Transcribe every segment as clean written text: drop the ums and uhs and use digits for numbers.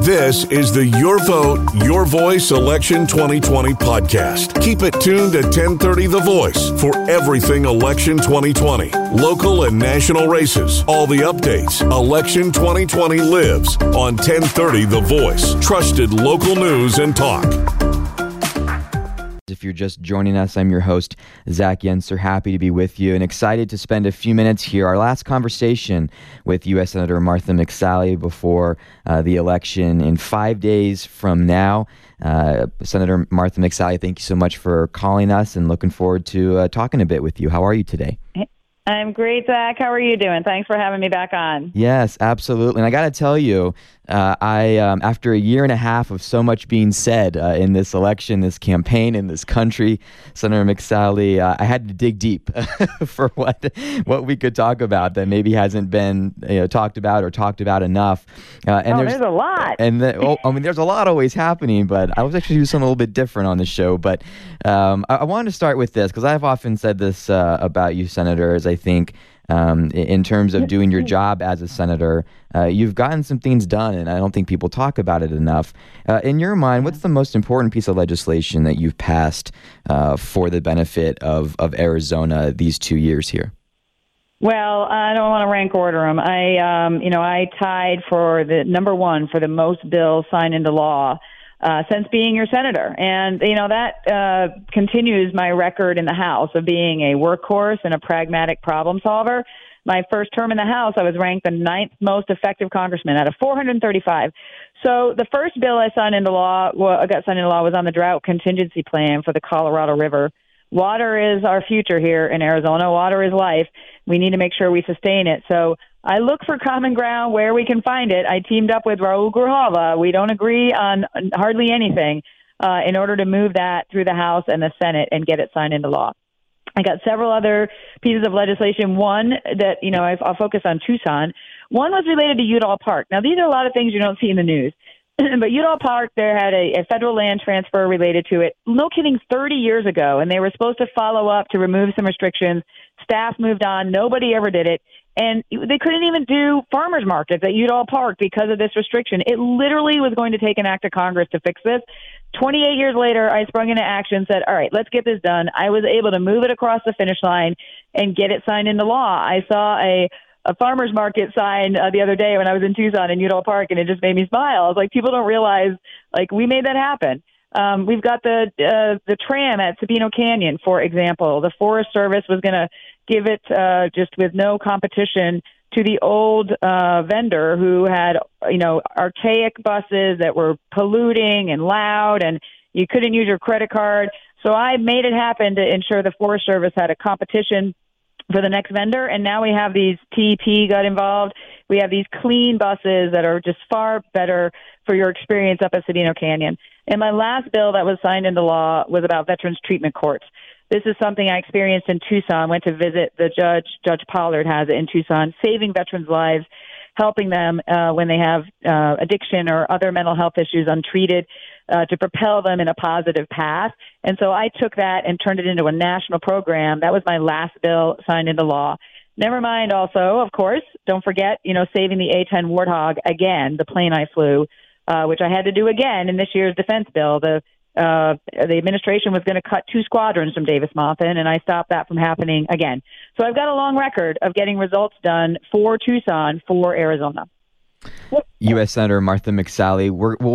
This is the Your Vote, Your Voice Election 2020 podcast. Keep it tuned to 1030 The Voice for everything Election 2020. Local and national races, all the updates. Election 2020 lives on 1030 The Voice. Trusted local news and talk. If you're just joining us, I'm your host, Zach Yenser. Happy to be with you and excited to spend a few minutes here. Our last conversation with U.S. Senator Martha McSally before the election in 5 days from now. Senator Martha McSally, thank you so much for calling us and looking forward to talking a bit with you. How are you today? I'm great, Zach. How are you doing? Thanks for having me back on. Yes, absolutely. And I got to tell you, after a year and a half of so much being said in this election, this campaign, in this country, Senator McSally, I had to dig deep for what we could talk about that maybe hasn't been talked about enough. There's a lot. And there's a lot always happening, but I was actually doing something a little bit different on the show. But I wanted to start with this because I've often said this about you, senators. I think in terms of doing your job as a senator, you've gotten some things done, and I don't think people talk about it enough. In your mind, what's the most important piece of legislation that you've passed for the benefit of Arizona these 2 years here? Well, I don't want to rank order them. I tied for the number one for the most bills signed into law since being your senator. And, that continues my record in the House of being a workhorse and a pragmatic problem solver. My first term in the House, I was ranked the 9th most effective congressman out of 435. So the first bill I signed into law, was on the drought contingency plan for the Colorado River. Water is our future here in Arizona. Water is life. We need to make sure we sustain it. So I look for common ground where we can find it. I teamed up with Raul Grijalva. We don't agree on hardly anything in order to move that through the House and the Senate and get it signed into law. I got several other pieces of legislation. One that, I'll focus on Tucson. One was related to Udall Park. Now, these are a lot of things you don't see in the news. But Udall Park, there had a federal land transfer related to it. No kidding, 30 years ago, and they were supposed to follow up to remove some restrictions. Staff moved on. Nobody ever did it. And they couldn't even do farmers markets at Udall Park because of this restriction. It literally was going to take an act of Congress to fix this. 28 years later, I sprung into action, said, all right, let's get this done. I was able to move it across the finish line and get it signed into law. I saw a farmer's market sign the other day when I was in Tucson in Udall Park, and it just made me smile. I was like, people don't realize, we made that happen. We've got the tram at Sabino Canyon, for example. The Forest Service was going to give it just with no competition to the old vendor who had, archaic buses that were polluting and loud, and you couldn't use your credit card. So I made it happen to ensure the Forest Service had a competition for the next vendor, and now we have these TEP got involved. We have these clean buses that are just far better for your experience up at Sabino Canyon. And my last bill that was signed into law was about veterans treatment courts. This is something I experienced in Tucson. Went to visit the Judge Pollard has it in Tucson, saving veterans' lives, helping them when they have addiction or other mental health issues untreated, to propel them in a positive path. And so I took that and turned it into a national program. That was my last bill signed into law. Never mind also, of course, don't forget, saving the A-10 Warthog again, the plane I flew, which I had to do again in this year's defense bill. The administration was going to cut 2 squadrons from Davis-Monthan, and I stopped that from happening again. So I've got a long record of getting results done for Tucson, for Arizona. U.S. Senator Martha McSally,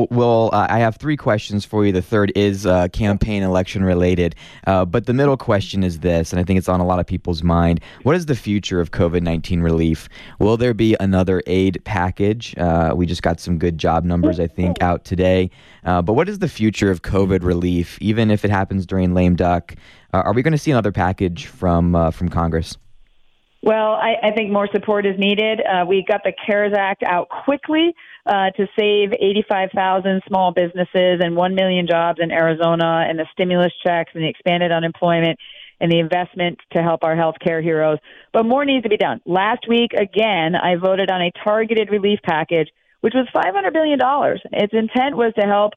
I have 3 questions for you. The third is campaign election related. But the middle question is this, and I think it's on a lot of people's mind. What is the future of COVID-19 relief? Will there be another aid package? We just got some good job numbers, I think, out today. But what is the future of COVID relief, even if it happens during lame duck? Are we going to see another package from Congress? Well, I think more support is needed. We got the CARES Act out quickly to save 85,000 small businesses and 1 million jobs in Arizona, and the stimulus checks and the expanded unemployment and the investment to help our healthcare heroes. But more needs to be done. Last week, again, I voted on a targeted relief package, which was $500 billion. Its intent was to help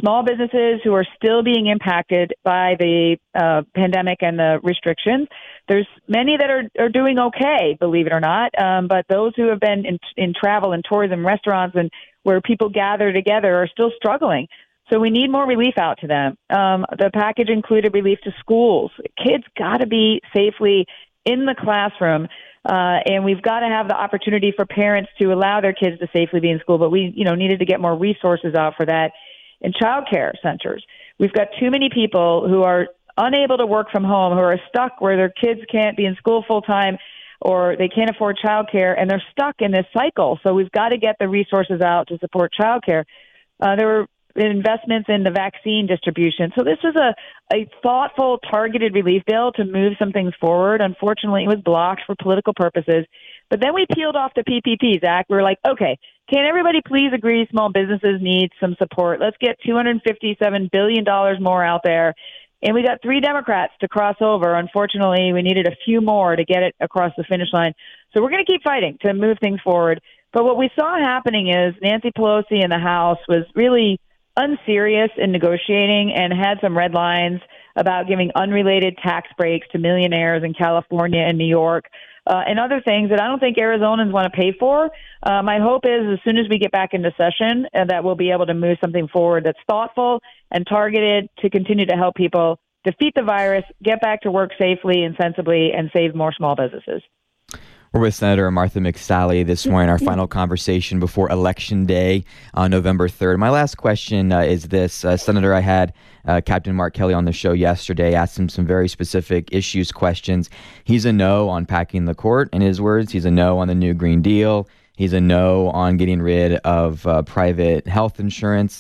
small businesses who are still being impacted by the pandemic and the restrictions. There's many that are doing okay, believe it or not, but those who have been in travel and tourism, restaurants, and where people gather together are still struggling. So we need more relief out to them. The package included relief to schools. Kids got to be safely in the classroom, and we've got to have the opportunity for parents to allow their kids to safely be in school. But we, needed to get more resources out for that in child care centers. We've got too many people who are unable to work from home, who are stuck where their kids can't be in school full time, or they can't afford child care, and they're stuck in this cycle. So we've got to get the resources out to support child care. There were investments in the vaccine distribution. So this was a thoughtful, targeted relief bill to move some things forward. Unfortunately, it was blocked for political purposes. But then we peeled off the PPP, Zach. We were like, okay, can everybody please agree small businesses need some support? Let's get $257 billion more out there. And we got 3 Democrats to cross over. Unfortunately, we needed a few more to get it across the finish line. So we're going to keep fighting to move things forward. But what we saw happening is Nancy Pelosi in the House was really unserious in negotiating and had some red lines about giving unrelated tax breaks to millionaires in California and New York, and other things that I don't think Arizonans want to pay for. My hope is as soon as we get back into session that we'll be able to move something forward that's thoughtful and targeted to continue to help people defeat the virus, get back to work safely and sensibly, and save more small businesses. We're with Senator Martha McSally this morning, our final conversation before Election Day on November 3rd. My last question is this. Senator, I had Captain Mark Kelly on the show yesterday, asked him some very specific issues questions. He's a no on packing the court, in his words. He's a no on the new Green Deal. He's a no on getting rid of private health insurance.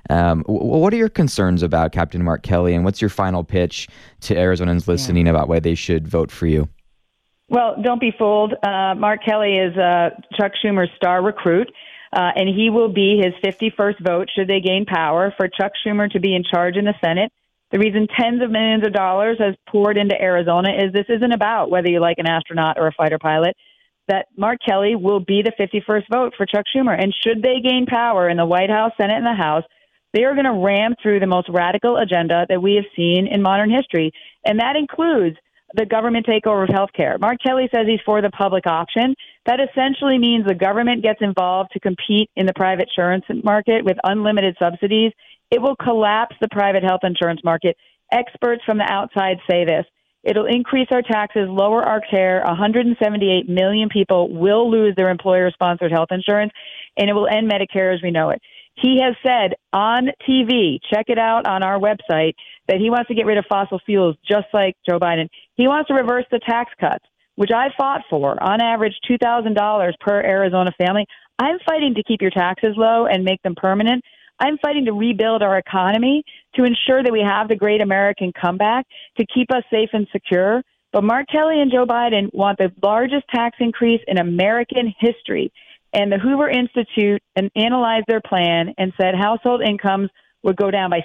What are your concerns about Captain Mark Kelly, and what's your final pitch to Arizonans listening about why they should vote for you? Well, don't be fooled. Mark Kelly is Chuck Schumer's star recruit, and he will be his 51st vote should they gain power for Chuck Schumer to be in charge in the Senate. The reason tens of millions of dollars has poured into Arizona is this isn't about whether you like an astronaut or a fighter pilot, that Mark Kelly will be the 51st vote for Chuck Schumer. And should they gain power in the White House, Senate, and the House, they are going to ram through the most radical agenda that we have seen in modern history, and that includes the government takeover of healthcare. Mark Kelly says he's for the public option. That essentially means the government gets involved to compete in the private insurance market with unlimited subsidies. It will collapse the private health insurance market. Experts from the outside say this. It'll increase our taxes, lower our care. 178 million people will lose their employer-sponsored health insurance, and it will end Medicare as we know it. He has said on TV, check it out on our website, that he wants to get rid of fossil fuels just like Joe Biden. He wants to reverse the tax cuts, which I fought for, on average $2,000 per Arizona family. I'm fighting to keep your taxes low and make them permanent. I'm fighting to rebuild our economy, to ensure that we have the great American comeback, to keep us safe and secure. But Mark Kelly and Joe Biden want the largest tax increase in American history. And the Hoover Institute analyzed their plan and said household incomes would go down by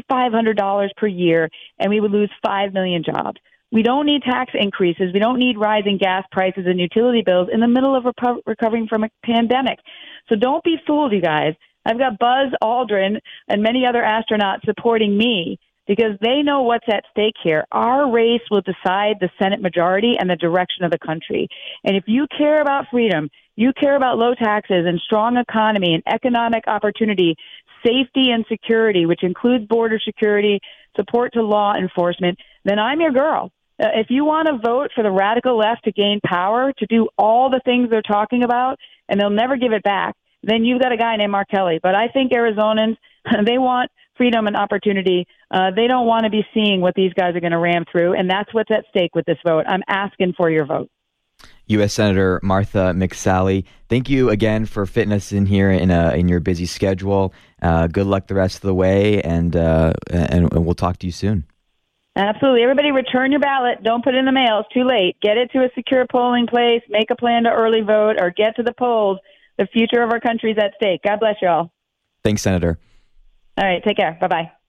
$6,500 per year, and we would lose 5 million jobs. We don't need tax increases. We don't need rising gas prices and utility bills in the middle of recovering from a pandemic. So don't be fooled, you guys. I've got Buzz Aldrin and many other astronauts supporting me because they know what's at stake here. Our race will decide the Senate majority and the direction of the country. And if you care about freedom, you care about low taxes and strong economy and economic opportunity, safety and security, which includes border security, support to law enforcement, then I'm your girl. If you want to vote for the radical left to gain power, to do all the things they're talking about, and they'll never give it back, then you've got a guy named Mark Kelly. But I think Arizonans, they want freedom and opportunity. They don't want to be seeing what these guys are going to ram through, and that's what's at stake with this vote. I'm asking for your vote. U.S. Senator Martha McSally, thank you again for fitting us in here in your busy schedule. Good luck the rest of the way, and we'll talk to you soon. Absolutely. Everybody return your ballot. Don't put it in the mail. It's too late. Get it to a secure polling place. Make a plan to early vote or get to the polls. The future of our country is at stake. God bless you all. Thanks, Senator. All right. Take care. Bye-bye.